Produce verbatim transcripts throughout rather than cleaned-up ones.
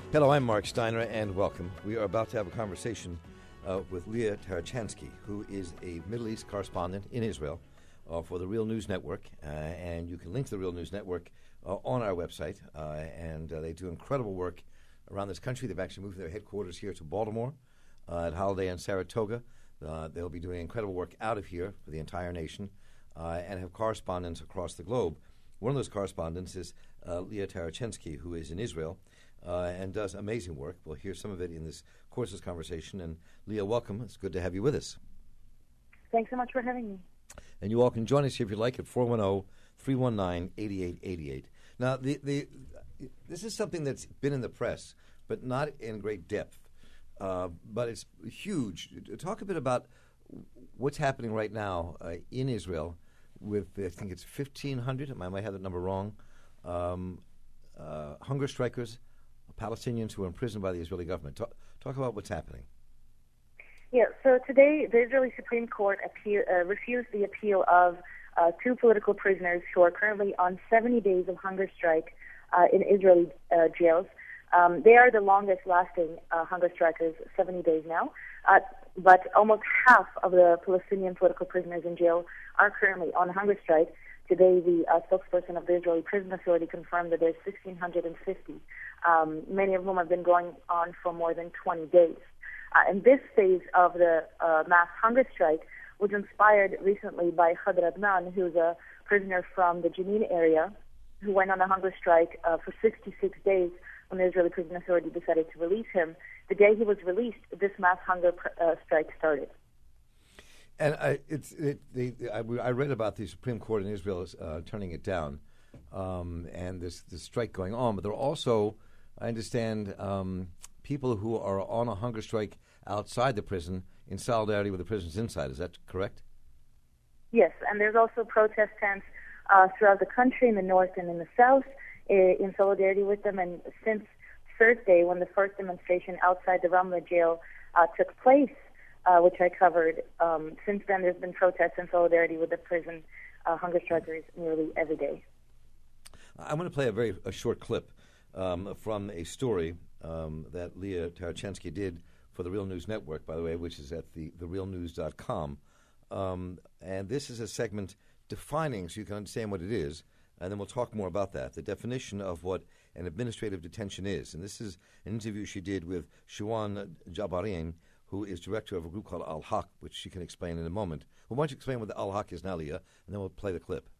Hello, I'm Mark Steiner, and welcome. We are about to have a conversation uh, with Leah Tarachansky, who is a Middle East correspondent in Israel uh, for the Real News Network, uh, and you can link to the Real News Network uh, on our website, uh, and uh, they do incredible work around this country. They've actually moved their headquarters here to Baltimore uh, at Holiday and Saratoga. Uh, they'll be doing incredible work out of here for the entire nation uh, and have correspondents across the globe. One of those correspondents is uh, Leah Tarachansky, who is in Israel uh, and does amazing work. We'll hear some of it in this course of this conversation. And Leah, welcome. It's good to have you with us. Thanks so much for having me. And you all can join us here if you'd like at four one zero, three one nine, eight eight eight eight. Now, the, the, this is something that's been in the press, but not in great depth. Uh, but it's huge. Talk a bit about what's happening right now uh, in Israel with, I think it's fifteen hundred, I might have that number wrong, um, uh, hunger strikers, Palestinians who are imprisoned by the Israeli government. Talk, talk about what's happening. Yeah, so today the Israeli Supreme Court appeal, uh, refused the appeal of uh, two political prisoners who are currently on seventy days of hunger strike uh, in Israeli uh, jails. Um, they are the longest-lasting uh, hunger strikers, seventy days now. Uh, but almost half of the Palestinian political prisoners in jail are currently on hunger strike. Today, the uh, spokesperson of the Israeli Prison Authority confirmed that there's one thousand six hundred fifty, um, many of whom have been going on for more than twenty days. Uh, and this phase of the uh, mass hunger strike was inspired recently by Khadr Adnan, who's a prisoner from the Jenin area, who went on a hunger strike uh, for sixty-six days when the Israeli Prison Authority decided to release him. The day he was released, this mass hunger uh, strike started. And I, it's, it, the, I, I read about the Supreme Court in Israel uh, turning it down, um, and this, this strike going on. But there are also, I understand, um, people who are on a hunger strike outside the prison in solidarity with the prisons inside. Is that correct? Yes, and there's also protest tents uh, throughout the country, in the north and in the south, in solidarity with them. And since Thursday, when the first demonstration outside the Ramla jail uh, took place, uh, which I covered, um, since then there's been protests in solidarity with the prison uh, hunger strikers nearly every day. I'm going to play a very a short clip um, from a story um, that Leah Tarachansky did for the Real News Network, by the way, which is at the, the real news dot com. Um, and this is a segment defining, so you can understand what it is, and then we'll talk more about that, the definition of what an administrative detention is. And this is an interview she did with Shuwan Jabarin, who is director of a group called Al-Haq, which she can explain in a moment. Well, why don't you explain what the Al-Haq is now, Leah, and then we'll play the clip.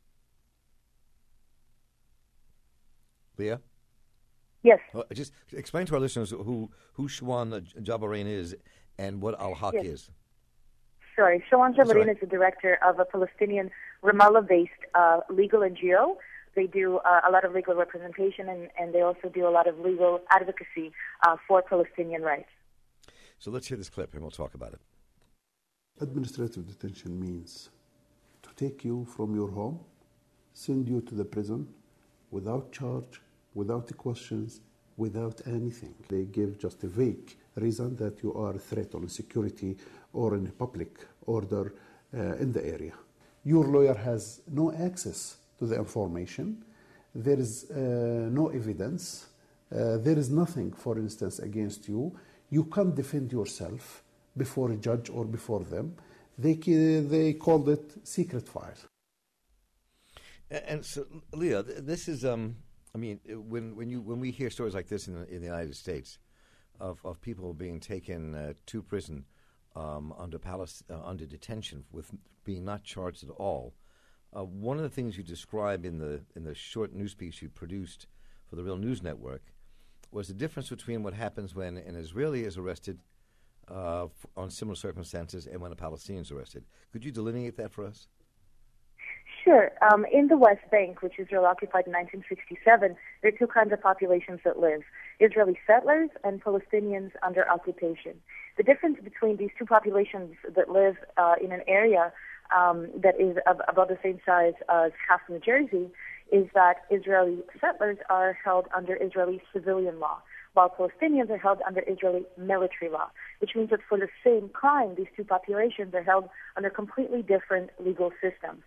Leah? Yes. Uh, just explain to our listeners who, who Shuwan Jabarin is and what Al-Haq yes. is. Sorry, Shuwan Jabarin is the director of a Palestinian Ramallah-based uh, legal N G O. They do uh, a lot of legal representation, and, and they also do a lot of legal advocacy uh, for Palestinian rights. So let's hear this clip, and we'll talk about it. Administrative detention means to take you from your home, send you to the prison without charge, without questions, without anything. They give just a vague reason that you are a threat on security or in a public order uh, in the area. Your lawyer has no access to the information. There is uh, no evidence. Uh, there is nothing, for instance, against you. You can't defend yourself before a judge or before them. They, they called it secret file. And, and so, Leah, this is, um, I mean, when when you when we hear stories like this in the, in the United States of, of people being taken uh, to prison um, under Palest- uh, under detention with being not charged at all, uh, one of the things you describe in the in the short news piece you produced for the Real News Network was the difference between what happens when an Israeli is arrested uh, f- on similar circumstances and when a Palestinian is arrested. Could you delineate that for us? Sure. Um, in the West Bank, which Israel occupied in nineteen sixty-seven, there are two kinds of populations that live: Israeli settlers and Palestinians under occupation. The difference between these two populations that live uh, in an area um, that is ab- about the same size as half New Jersey is that Israeli settlers are held under Israeli civilian law, while Palestinians are held under Israeli military law, which means that for the same crime, these two populations are held under completely different legal systems.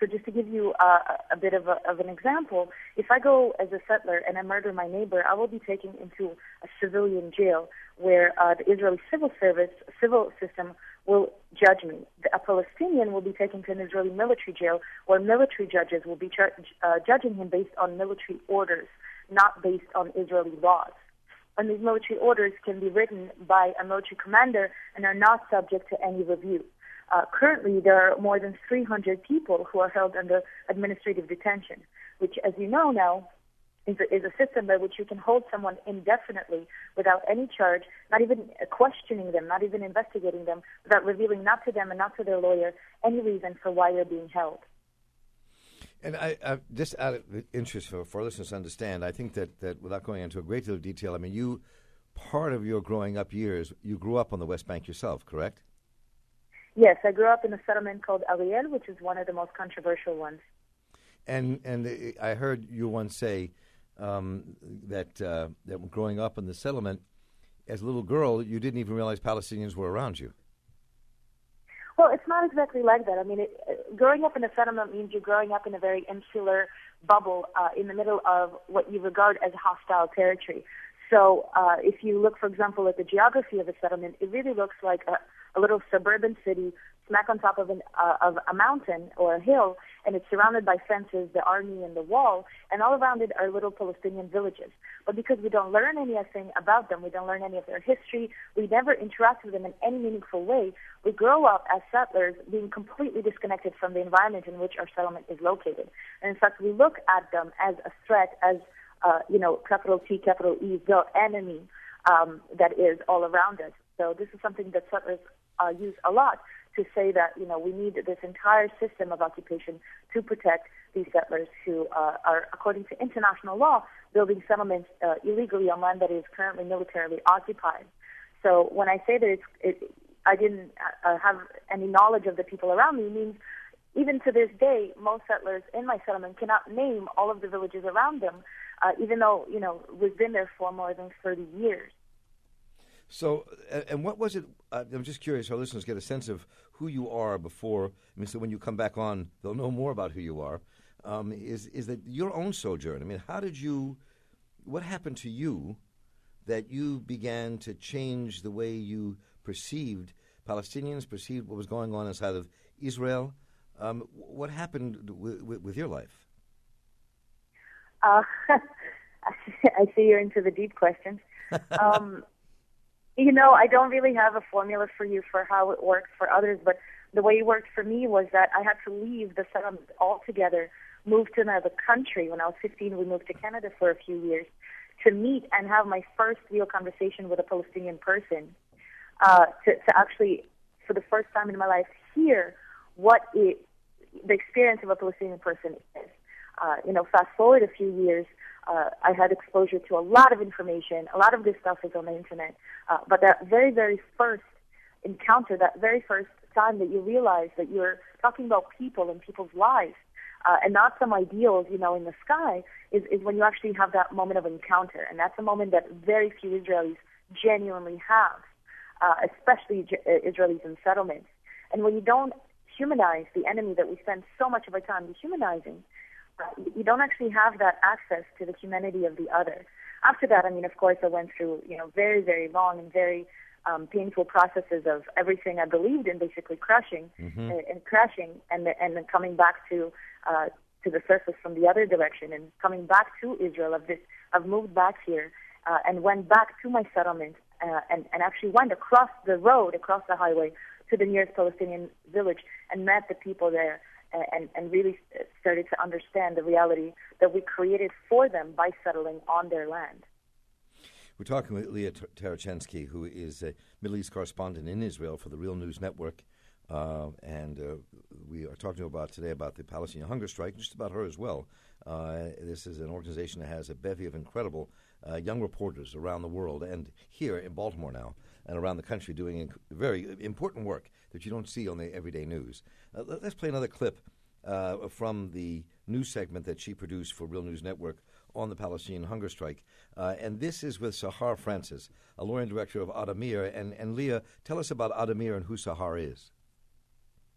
So just to give you uh, a bit of, a, of an example, if I go as a settler and I murder my neighbor, I will be taken into a civilian jail where uh, the Israeli civil service, civil system will judge me. A Palestinian will be taken to an Israeli military jail where military judges will be char- uh, judging him based on military orders, not based on Israeli laws. And these military orders can be written by a military commander and are not subject to any review. Uh, currently, there are more than three hundred people who are held under administrative detention, which, as you know now, is a, is a system by which you can hold someone indefinitely without any charge, not even questioning them, not even investigating them, without revealing not to them and not to their lawyer any reason for why they're being held. And I, I just out of interest for, for listeners to understand, I think that, that without going into a great deal of detail, I mean, you, part of your growing up years, you grew up on the West Bank yourself, correct? Yes, I grew up in a settlement called Ariel, which is one of the most controversial ones. And and I heard you once say um, that uh, that growing up in the settlement, as a little girl, you didn't even realize Palestinians were around you. Well, it's not exactly like that. I mean, it, uh, growing up in a settlement means you're growing up in a very insular bubble uh, in the middle of what you regard as hostile territory. So uh, if you look, for example, at the geography of a settlement, it really looks like a, a little suburban city smack on top of, an, uh, of a mountain or a hill, and it's surrounded by fences, the army, and the wall, and all around it are little Palestinian villages. But because we don't learn anything about them, we don't learn any of their history, we never interact with them in any meaningful way, we grow up as settlers being completely disconnected from the environment in which our settlement is located. And in fact, we look at them as a threat, as, uh, you know, capital T, capital E, the enemy um, that is all around us. So this is something that settlers uh, use a lot, to say that, you know, we need this entire system of occupation to protect these settlers who uh, are, according to international law, building settlements uh, illegally on land that is currently militarily occupied. So when I say that it's, it, I didn't uh, have any knowledge of the people around me, means even to this day, most settlers in my settlement cannot name all of the villages around them, uh, even though, you know, we've been there for more than thirty years. So, and what was it, uh, I'm just curious, our listeners get a sense of who you are before, I mean, so when you come back on, they'll know more about who you are, um, is, is that your own sojourn. I mean, how did you, what happened to you that you began to change the way you perceived Palestinians, perceived what was going on inside of Israel? Um, what happened w- w- with your life? Uh, I see you're into the deep questions. Um You know, I don't really have a formula for you for how it works for others, but the way it worked for me was that I had to leave the settlement altogether, move to another country. When I was fifteen, we moved to Canada for a few years to meet and have my first real conversation with a Palestinian person, uh, to, to actually, for the first time in my life, hear what it, the experience of a Palestinian person is. Uh, you know, fast forward a few years, Uh, I had exposure to a lot of information. A lot of this stuff is on the internet. Uh, but that very, very first encounter, that very first time that you realize that you're talking about people and people's lives, uh, and not some ideals, you know, in the sky, is, is when you actually have that moment of encounter. And that's a moment that very few Israelis genuinely have, uh, especially J- Israelis in settlements. And when you don't humanize the enemy that we spend so much of our time dehumanizing, you don't actually have that access to the humanity of the other. After that, I mean, of course, I went through, you know, very, very long and very um, painful processes of everything I believed in basically crashing mm-hmm. and, and crashing and, and then coming back to uh, to the surface from the other direction and coming back to Israel. I've, just, I've moved back here uh, and went back to my settlement uh, and, and actually went across the road, across the highway to the nearest Palestinian village and met the people there. And, and really started to understand the reality that we created for them by settling on their land. We're talking with Leah Tarachensky, who is a Middle East correspondent in Israel for the Real News Network. Uh, and uh, we are talking about today about the Palestinian hunger strike, just about her as well. Uh, this is an organization that has a bevy of incredible uh, young reporters around the world and here in Baltimore now and around the country doing inc- very important work that you don't see on the everyday news. Uh, let's play another clip uh, from the news segment that she produced for Real News Network on the Palestinian hunger strike. Uh, and this is with Sahar Francis, a lawyer and director of Addameer. And, and Leah, tell us about Addameer and who Sahar is.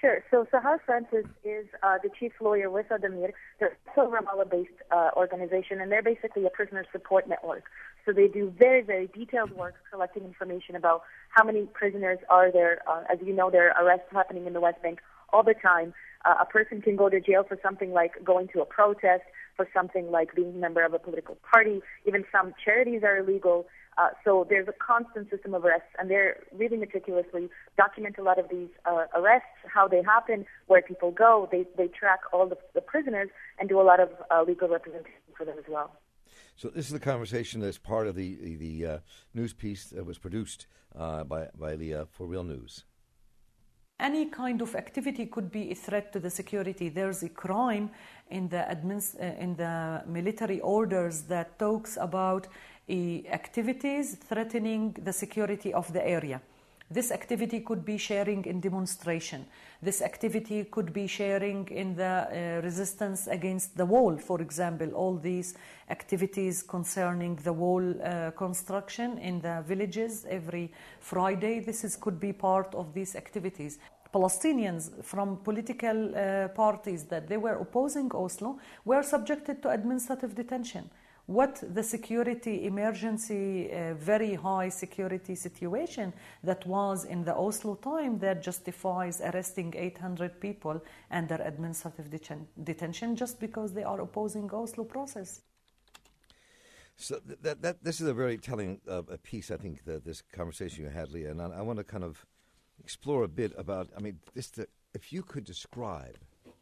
Sure. So Sahar Francis is uh, the chief lawyer with Adamir. They're also a Ramallah-based uh, organization, and they're basically a prisoner support network. So they do very, very detailed work collecting information about how many prisoners are there. Uh, as you know, there are arrests happening in the West Bank all the time. Uh, a person can go to jail for something like going to a protest, for something like being a member of a political party. Even some charities are illegal. Uh, so there's a constant system of arrests, and they're really meticulously document a lot of these uh, arrests, how they happen, where people go. They they track all the, the prisoners and do a lot of uh, legal representation for them as well. So this is the conversation that's part of the the, the uh, news piece that was produced uh, by by Leah for Real News. Any kind of activity could be a threat to the security. There's a crime in the admin, uh, in the military orders that talks about uh, activities threatening the security of the area. This activity could be sharing in demonstration. This activity could be sharing in the uh, resistance against the wall, for example. All these activities concerning the wall uh, construction in the villages every Friday, this is, could be part of these activities. Palestinians from political uh, parties that they were opposing Oslo were subjected to administrative detention. What the security emergency, uh, very high security situation that was in the Oslo time that justifies arresting eight hundred people under administrative deten- detention just because they are opposing Oslo process. So th- that, that this is a very telling uh, a piece, I think, that this conversation you had, Leah, and I, I want to kind of explore a bit about, I mean, this. The, if you could describe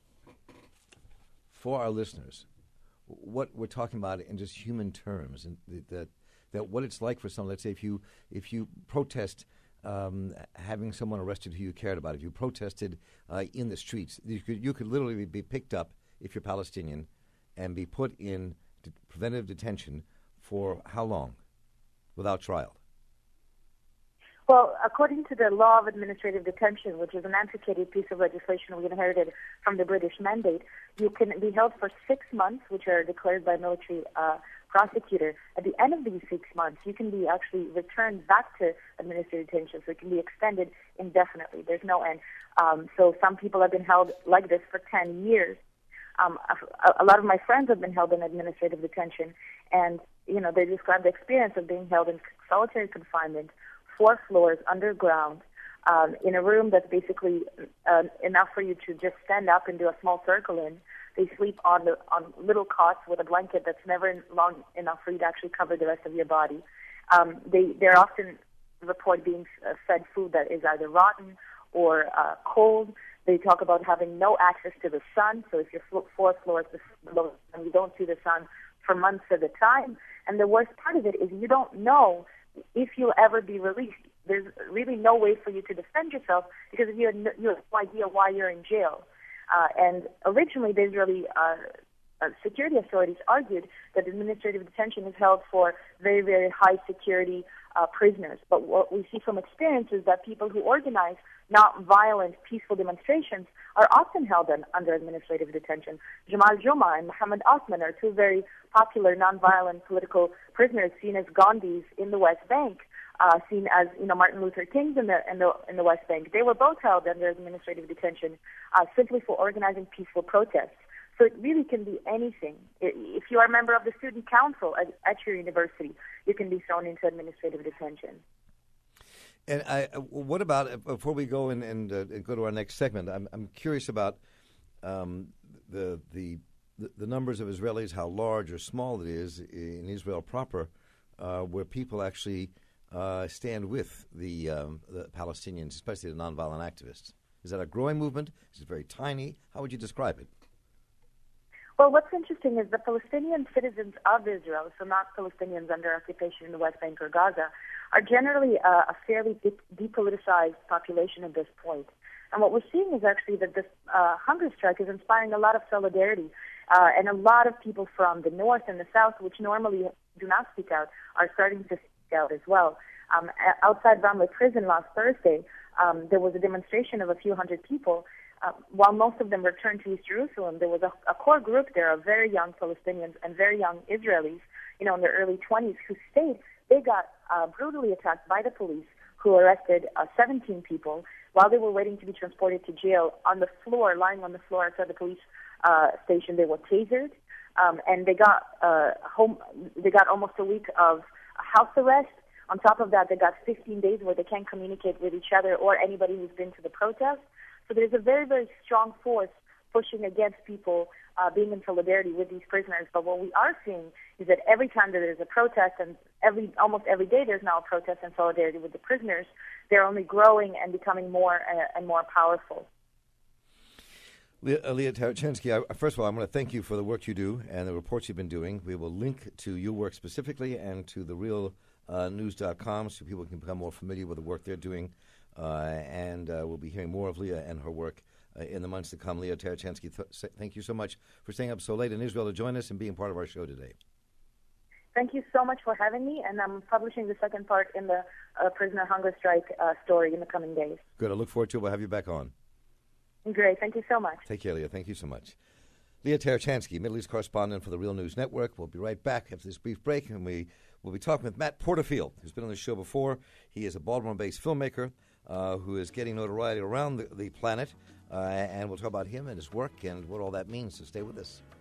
for our listeners what we're talking about in just human terms, and that that what it's like for someone. Let's say if you if you protest um, having someone arrested who you cared about, if you protested uh, in the streets, you could you could literally be picked up if you're Palestinian and be put in de- preventive detention for how long, without trial? Well, according to the law of administrative detention, which is an antiquated piece of legislation we inherited from the British Mandate, you can be held for six months, which are declared by a military uh, prosecutor. At the end of these six months, you can be actually returned back to administrative detention, so it can be extended indefinitely. There's no end. Um, so some people have been held like this for ten years. Um, a, a lot of my friends have been held in administrative detention, and you know they describe the experience of being held in solitary confinement, four floors underground, um, in a room that's basically uh, enough for you to just stand up and do a small circle in. They sleep on the on little cots with a blanket that's never long enough for you to actually cover the rest of your body. Um, they they're often report being uh, fed food that is either rotten or uh, cold. They talk about having no access to the sun. So if you're four floors below and you don't see the sun for months at a time. And the worst part of it is you don't know if you'll ever be released. There's really no way for you to defend yourself because you have no, you have no idea why you're in jail. Uh, and originally, the Israeli uh, uh, security authorities argued that administrative detention is held for very, very high security uh, prisoners. But what we see from experience is that people who organize not violent, peaceful demonstrations are often held in, under administrative detention. Jamal Juma and Mohammed Osman are two very popular nonviolent political prisoners seen as Gandhis in the West Bank, uh, seen as you know Martin Luther Kings in the in the in the West Bank. They were both held under administrative detention uh, simply for organizing peaceful protests. So it really can be anything. If you are a member of the student council at, at your university, you can be thrown into administrative detention. And I, what about, before we go and, and, uh, and go to our next segment, I'm, I'm curious about um, the, the the numbers of Israelis, how large or small it is in Israel proper, uh, where people actually uh, stand with the, um, the Palestinians, especially the nonviolent activists. Is that a growing movement? Is it very tiny? How would you describe it? Well, what's interesting is the Palestinian citizens of Israel, so not Palestinians under occupation in the West Bank or Gaza, are generally uh, a fairly de- depoliticized population at this point. And what we're seeing is actually that this uh, hunger strike is inspiring a lot of solidarity. Uh, and a lot of people from the north and the south, which normally do not speak out, are starting to speak out as well. Um, outside Ramleh prison last Thursday, um, there was a demonstration of a few hundred people. Uh, while most of them returned to East Jerusalem, there was a, a core group there of very young Palestinians and very young Israelis, you know, in their early twenties, who stayed. They got uh, brutally attacked by the police, who arrested uh, seventeen people while they were waiting to be transported to jail. On the floor, lying on the floor outside the police uh, station, they were tasered, um, and they got uh, home. They got almost a week of house arrest. On top of that, they got fifteen days where they can't communicate with each other or anybody who's been to the protest. So there's a very, very strong force pushing against people uh, being in solidarity with these prisoners. But what we are seeing is that every time that there's a protest, and every almost every day there's now a protest in solidarity with the prisoners, they're only growing and becoming more uh, and more powerful. Leah, Leah Tarachensky, I, first of all, I want to thank you for the work you do and the reports you've been doing. We will link to your work specifically and to the real news dot com so people can become more familiar with the work they're doing. Uh, and uh, we'll be hearing more of Leah and her work uh, in the months to come. Leah Tarachensky, th- thank you so much for staying up so late in Israel to join us and being part of our show today. Thank you so much for having me, and I'm publishing the second part in the uh, prisoner hunger strike uh, story in the coming days. Good. I look forward to it. We'll have you back on. Great. Thank you so much. Take care, Leah. Thank you so much. Leah Tarachensky, Middle East correspondent for the Real News Network. We'll be right back after this brief break, and we will be talking with Matt Porterfield, who's been on the show before. He is a Baltimore-based filmmaker uh, who is getting notoriety around the, the planet, uh, and we'll talk about him and his work and what all that means. So stay with us.